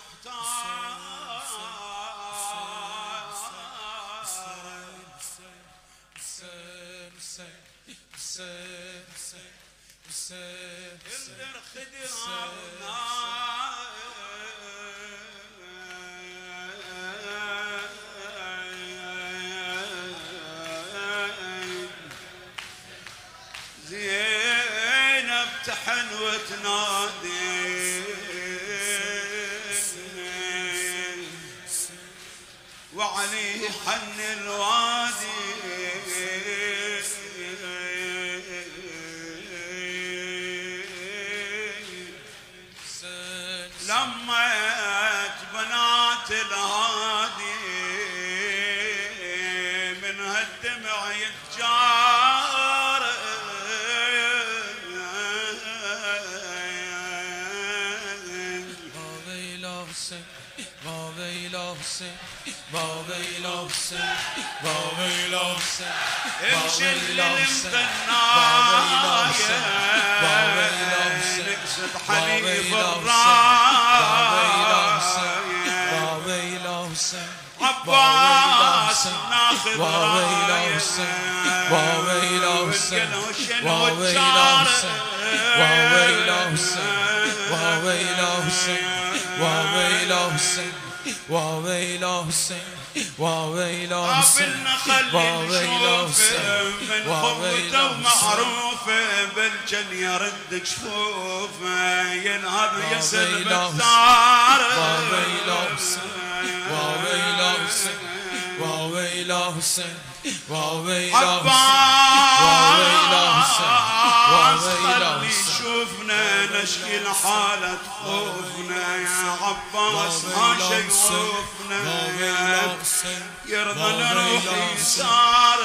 زينب تحن وتنادي وعلي حن الوادي لمت بنات الهادي من هالدمع يتجار امشي للمغناية نقصد حليب الراية عباس ناخذ راية قابلنا خلي نشوف من خطته ومعروفه بالجن يرد جفوفه ينهض يسر بالثار عباس خلي يشوفنا نشكي لحالة خوفنا يا عباس ما شيوفنا يرضى نروح يسار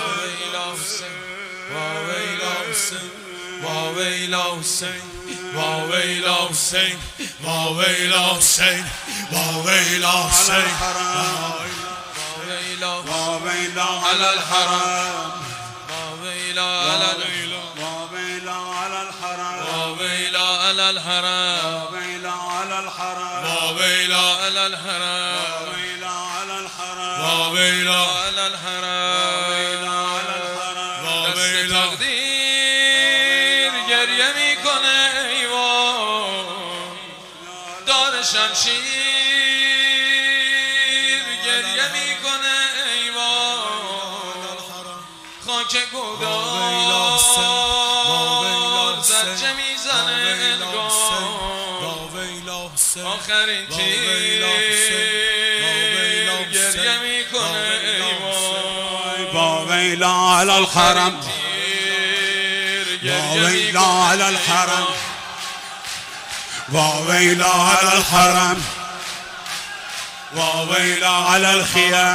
على الحرام على تقدیر گریه میکنه ایوان دار شمشیر گریه میکنه ایوان خاک گودار زجه میزنه انگار آخرین تیر گریه میکنه ایوان با ویلا على الحرم وويلا على الحرم وويلا على الحرم وويلا على الخيام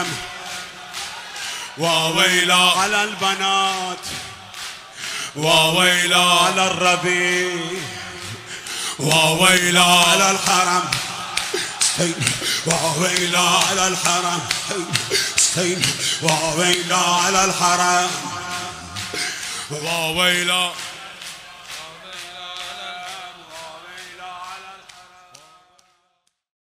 وويلا على البنات وويلا على الربيع وويلا على الحرم وويلا على الحرم وويلا على الحرم وويلا